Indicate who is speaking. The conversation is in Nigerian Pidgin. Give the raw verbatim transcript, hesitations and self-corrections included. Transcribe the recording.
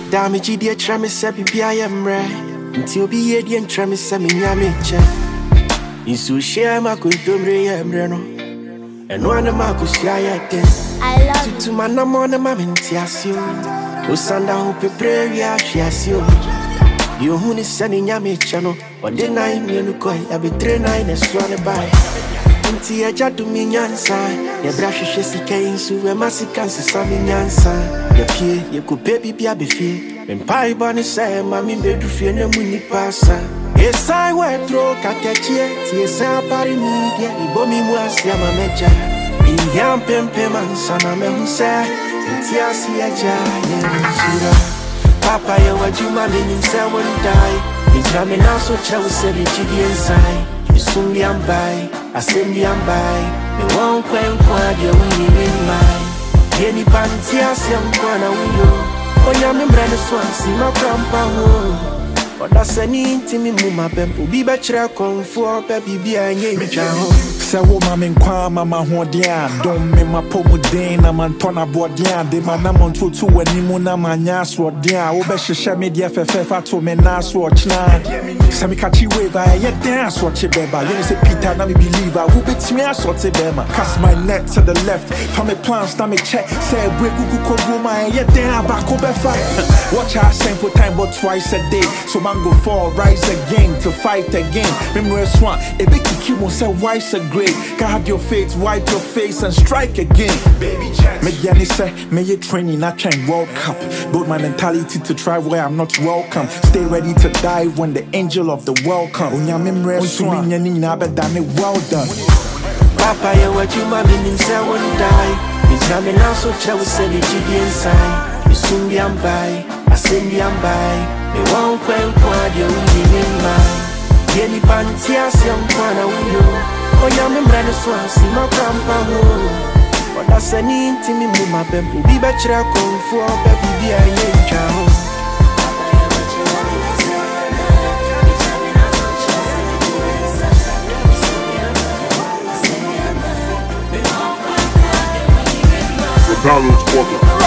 Speaker 1: Damage dear trammy sabi be I am right. Until be a dear trammy semi yamicha. In so share my contumbre embreno. And one of my kushaya ten.
Speaker 2: I love you.
Speaker 1: To my namona mamentiasio. Usanda hope prayer shiasio. You who is sending yamichano. Or then I mean koi, I be train nine and swan by. Until I jadu me nyansa. Ye brush shesi kain su we massican sami nyansa. Ye pie, ye could baby be a beefy. When pie bunny say, Mammy bedroom fear no money passa. Yes, I wear throw catachie, yes, I party media, Ibomi was Yama Mecha. In Yam Pempe man, son of me who say, Tiasi Aja, Papa, you what you mammy in seven die. It's coming out so chow said it to the inside. You soon be am by, I send you am by. You won't quite quite your winning in mine. Any pantias young corner window. Oh, yam and brand swan, see my grandpa home. But that's an intimate mumma pempo. Be better come for baby be a game.
Speaker 3: Say woman in kwa mama hodia. Don't me my pomudin, I'm Antona Bodia. De manamon to two when Nimuna Manyas Rodia. Obesha media fefa to menas watch now. Samikachi wave, I yet dance watch it, beba. You say Peter, now me believe I will bet me a sort of bema. Cast my net to the left. From a plan, stomach check. Say break Google Roma, yet there back over fight. Watch our sample time but twice a day. So man go fall, rise again to fight again. Remember swan, a big kimo say why so great. Guard your faith, wipe your face and strike again. Baby chance. Me Yanni say, me ye training, I train World Cup. Build my mentality to try where I'm not welcome. Stay ready to die when the angel of the world comes. Unya memre swan, nina better me well done.
Speaker 1: Papa, you what you mammy in seven die. It's coming out so chow said it to the inside. You soon be am by, I send you am by. Me won't quite quite your winning in mine. Any pantias young corner window. Oh, yam and brand swan, see my grandpa home. But that's an intimate mumma pempo. Be better come for baby be a young child.
Speaker 4: The Download Squad.